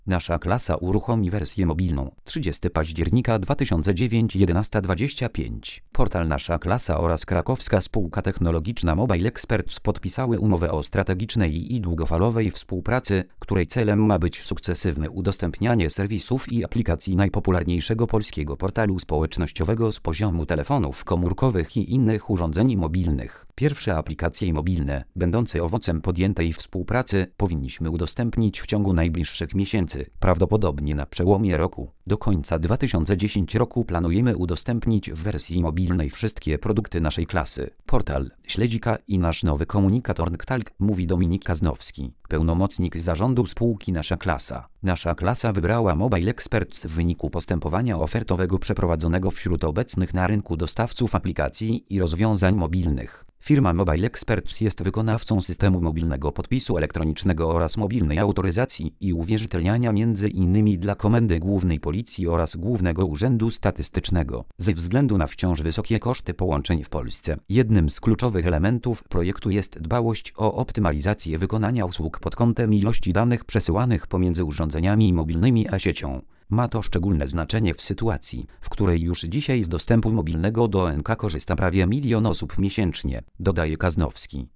Nasza klasa uruchomi wersję mobilną. 30 października 2009 11:25. Portal Nasza Klasa oraz krakowska spółka technologiczna Mobile Experts podpisały umowę o strategicznej i długofalowej współpracy, której celem ma być sukcesywne udostępnianie serwisów i aplikacji najpopularniejszego polskiego portalu społecznościowego z poziomu telefonów komórkowych i innych urządzeń mobilnych. Pierwsze aplikacje mobilne, będące owocem podjętej współpracy, powinniśmy udostępnić w ciągu najbliższych miesięcy, prawdopodobnie na przełomie roku. Do końca 2010 roku planujemy udostępnić w wersji mobilnej wszystkie produkty naszej klasy. Portal, śledzika i nasz nowy komunikator NKTalk, mówi Dominik Kaznowski, pełnomocnik zarządu spółki Nasza Klasa. Nasza klasa wybrała Mobile Experts w wyniku postępowania ofertowego przeprowadzonego wśród obecnych na rynku dostawców aplikacji i rozwiązań mobilnych. Firma Mobile Experts jest wykonawcą systemu mobilnego podpisu elektronicznego oraz mobilnej autoryzacji i uwierzytelniania m.in. dla Komendy Głównej Policji oraz Głównego Urzędu Statystycznego. Ze względu na wciąż wysokie koszty połączeń w Polsce, jednym z kluczowych elementów projektu jest dbałość o optymalizację wykonania usług pod kątem ilości danych przesyłanych pomiędzy urządzeniami mobilnymi a siecią. Ma to szczególne znaczenie w sytuacji, w której już dzisiaj z dostępu mobilnego do NK korzysta prawie 1 000 000 osób miesięcznie, dodaje Kaznowski.